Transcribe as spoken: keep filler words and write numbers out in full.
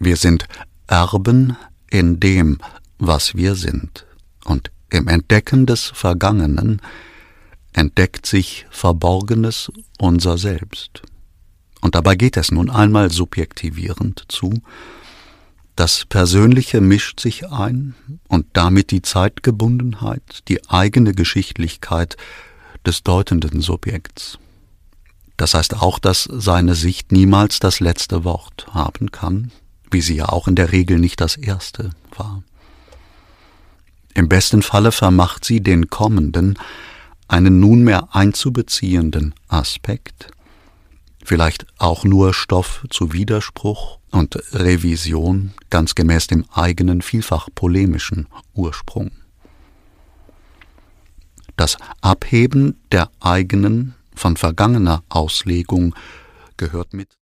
Wir sind Erben in dem, was wir sind, und im Entdecken des Vergangenen entdeckt sich Verborgenes unser Selbst. Und dabei geht es nun einmal subjektivierend zu. Das Persönliche mischt sich ein und damit die Zeitgebundenheit, die eigene Geschichtlichkeit des deutenden Subjekts. Das heißt auch, dass seine Sicht niemals das letzte Wort haben kann, wie sie ja auch in der Regel nicht das erste war. Im besten Falle vermacht sie den kommenden, einen nunmehr einzubeziehenden Aspekt, vielleicht auch nur Stoff zu Widerspruch und Revision, ganz gemäß dem eigenen, vielfach polemischen Ursprung. Das Abheben der eigenen, von vergangener Auslegung gehört mit